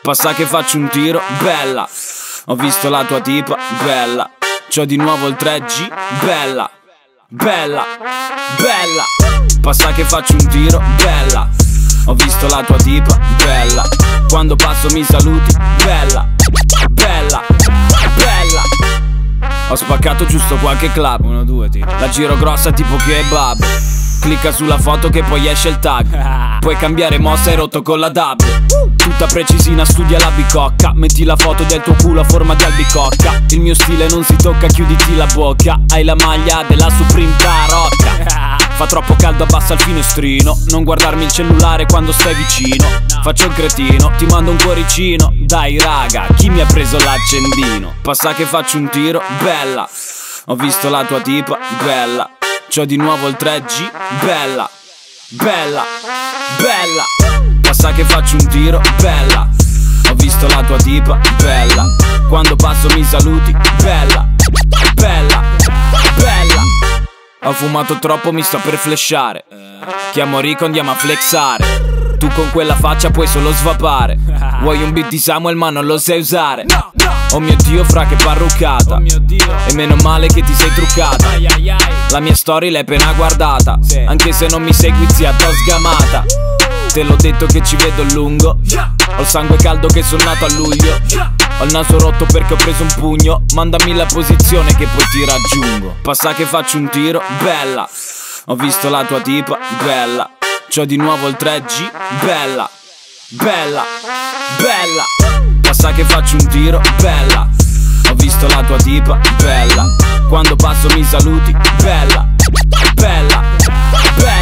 Passa che faccio un tiro, bella. Ho visto la tua tipa, bella. C'ho di nuovo il 3G, bella. Bella, bella. Passa che faccio un tiro, bella. Ho visto la tua tipa, bella. Quando passo mi saluti, bella. Bella, bella. Ho spaccato giusto qualche club. 1, 2, la giro grossa tipo kebab. Clicca sulla foto che poi esce il tag. Puoi cambiare mossa e rotto con la dub. Tutta precisina, studia la bicocca. Metti la foto del tuo culo a forma di albicocca. Il mio stile non si tocca, chiuditi la bocca. Hai la maglia della Supreme Tarocca. Fa troppo caldo, abbassa il finestrino. Non guardarmi il cellulare quando stai vicino. Faccio il cretino, ti mando un cuoricino. Dai raga, chi mi ha preso l'accendino? Passa che faccio un tiro, bella. Ho visto la tua tipa, bella. C'ho di nuovo il 3G, bella. Bella, bella. Passa che faccio un tiro, bella. Ho visto la tua tipa, bella. Quando passo mi saluti, bella. Bella, bella. Ho fumato troppo, mi sto per flashare. Chiamo Rico, andiamo a flexare. Tu con quella faccia puoi solo svapare. Vuoi un beat di Samuel ma non lo sai usare. Oh mio Dio, fra che parruccata. E meno male che ti sei truccata. La mia story l'hai appena guardata. Anche se non mi segui zia, t'ho sgamata. Te l'ho detto che ci vedo lungo. Ho il sangue caldo che sono nato a luglio. Ho il naso rotto perché ho preso un pugno. Mandami la posizione che poi ti raggiungo. Passa che faccio un tiro, bella. Ho visto la tua tipa, bella. C'ho di nuovo il 3G, bella. Bella, bella. Passa che faccio un tiro, bella. Ho visto la tua tipa, bella. Quando passo mi saluti, bella. Bella, bella.